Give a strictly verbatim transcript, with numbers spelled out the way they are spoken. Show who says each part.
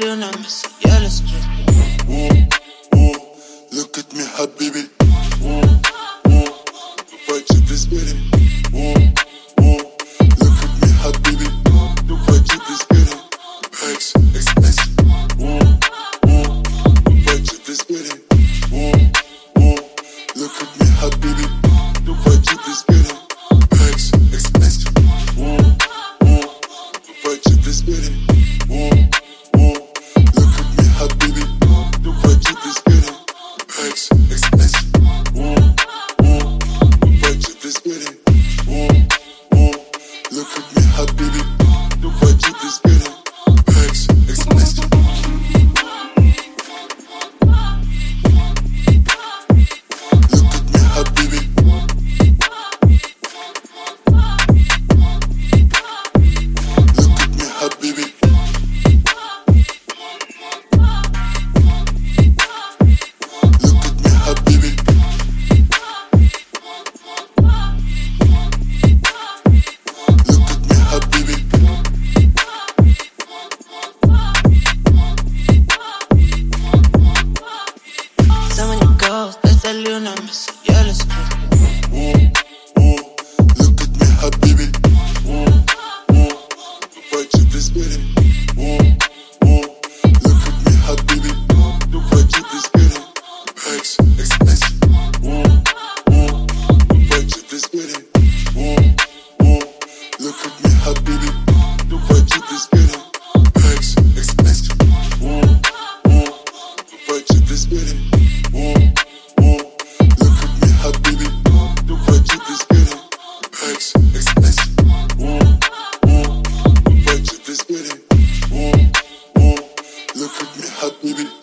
Speaker 1: Luna Messi, yeah, let's get it.
Speaker 2: Ooh, ooh, look at me, habibi. Ooh, ooh, fight you this bitty. Ooh, ooh, look at me, habibi. Fight you this bitty. X, X, X. Ooh, ooh, fight you this bitty. Ooh, ooh, look at me, habibi. Fight you this bitty. X, X, X. Ooh, ooh, fight you this bitty. Ooh. X, X, X, ooh, ooh, fight you this bitty. Ooh, ooh, look at me, habibi. Fight you this bitty. X, X, X. Look at me, habibi. Look at me, habibi.
Speaker 1: Desde Luna Messi, yeah, let's get it.
Speaker 2: Ooh, ooh, look at me, habibi. Ooh, ooh, fight you this bitty. Ooh, ooh, look at me, habibi. Fight you this bitty. X, X, X. Ooh, ooh, fight you this bitty. Ooh, ooh, look at me, habibi. Fight you this bitty. X, X, X. Ooh, ooh, fight you this bitty. Ooh. Habibi, fight you this bitty. X, X, X. Ooh, ooh, fight you this bitty. Ooh, ooh, look at me, habibi.